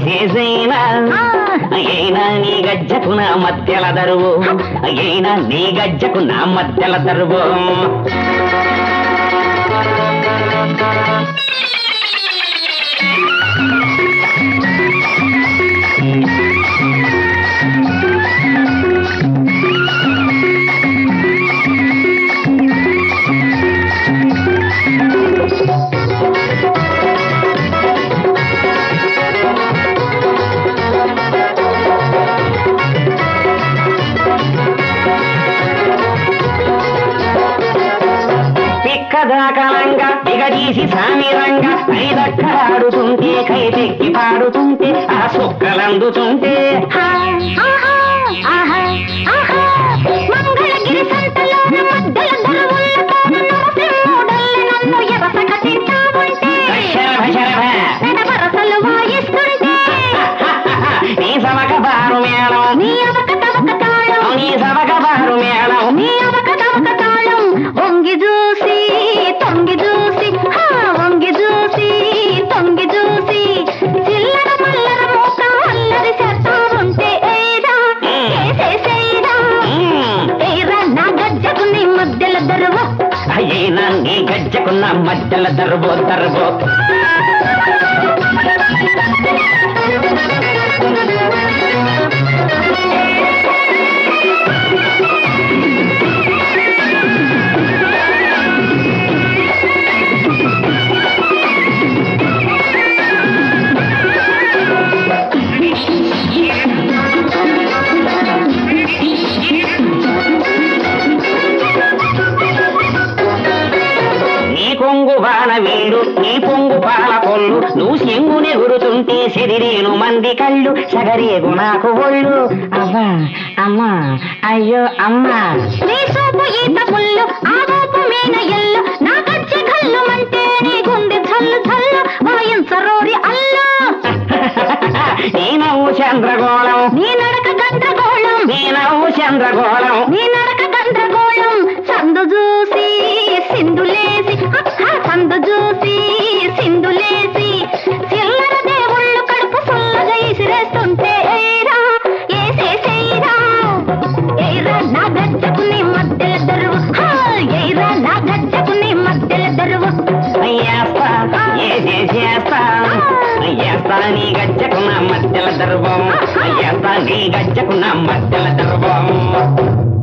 ఏసేసైనా అయినా నీ గజ్జకు నా మధ్యల దరువు అయినా నీ గజ్జకు నా మధ్యల దరువు కదాకలంగా దిగదీసి సామిరంగా ఐదక్కలాడుతుంటే కైతెక్కి పాడుతుంటే ఆ సుక్కలందుతుంటే మంగళగిరి సంతలోన మధ్యల దరువులతో నన్ను ఎరసక తింటావుంటే వరసలు వాయిస్తుంటే నీ సవక బారు మేళం నీ అవక తవక తాళం నీ సవక బారు మేళం నీ అవక తవక తాళం వంగి చూసి తొంగి చూసి వంగి చూసి తొంగి చూసి చిల్లర మల్లర మూక అల్లరి చేస్తా ఉంటే ఏరా ఏసేసేరా ఏరా నా గజ్జకు నీ మధ్యల దరువు అయినా నీ గజ్జకున్న మధ్యల దరువు దరువు కొంగు బాణ వీడు నీ పొంగు పాల కొల్లు నువ్వు సెంగుని గురుతుంటే శరీరేను మంది కళ్ళు సగరేగు నాకు ఒళ్ళు అవ్వా అమ్మా అయ్యో అమ్మా నీ సోపు ఈత పుల్లు ఆ రూపు మీన ఎల్లు నా గజ్జె కళ్ళు మంటే నీ గుండె చల్లు చల్లు వాయించరోరి అల్లు నీ నవ్వు చంద్రగోళం నీ నడక గండ్రగోళం నీ నవ్వు చంద్రగోళం నీ నడక గండ్రగోళం సందు చూసి సింధులేసి సందు చూసి సింధులేసి చిల్లర దేవుళ్ళు కడుపు ఫుల్లగా ఇసిరేస్తుంటే ఏరా ఏసేసేరా ఏరా నా గజ్జకు నీ మధ్యల దరువు ఏరా నా గజ్జకు నీ మధ్యల దరువు చేస్తా నీ గజ్జకు నా మధ్యల దరువు చేస్తా నీ గజ్జకు నా మధ్యల దరువు